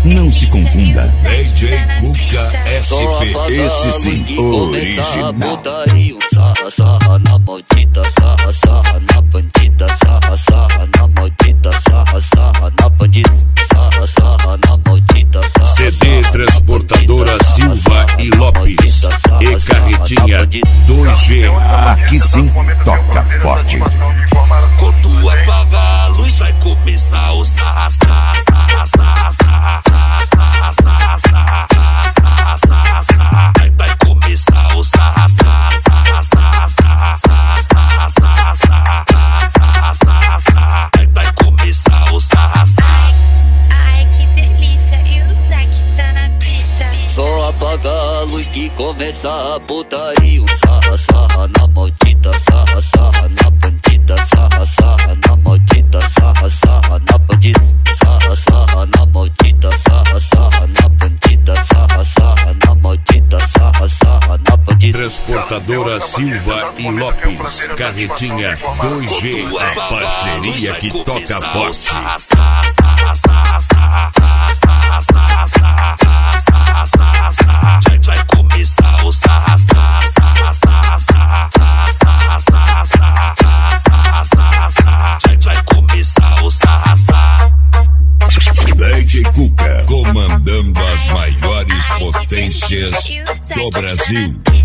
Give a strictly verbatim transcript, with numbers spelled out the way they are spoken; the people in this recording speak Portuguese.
Não se confunda. D J Cuca S P. Esse sim, original. Sarra, sarra na maldita, sarra, sarra na bandida, sarra, sarra na maldita, sarra, sarra na bandida, sarra, sarra na maldita, sarra. C D Transportadora Silva e Lopes e Carretinha dois G. Aqui sim, toca forte. Quando apagar a luz vai começar o sarra, sarra, sarra, sarra, sarra, sarra, sarra, sarra, sarra, sarra, sarra. Vai começar o sarra, sarra, sarra, sarra, sarra, sarra, sarra, sarra, sarra, sarra, sarra. Vai começar o sarra, sarra. Ai, que delícia, e o Zack tá na pista. Só apagar a luz que começa a putaria. Sarra, sarra na maldita, sarra, sarra na bandida, sarra, sarra na maldita, sarra, sarra na bandida, sarra, sarra na maldita, sarra, sarra na bandida, sarra, sarra na maldita, sarra, sarra na bandida. Transportadora Silva e Lopes, Carretinha dois G, a parceria que toca forte. Vai começar o sarra, sarra, sarra, sarra, sarra, sarra, sarra, sarra, sarra, sarra. Vai começar o sarra, sarra. D J Cuca, comandando as maiores potências do Brasil.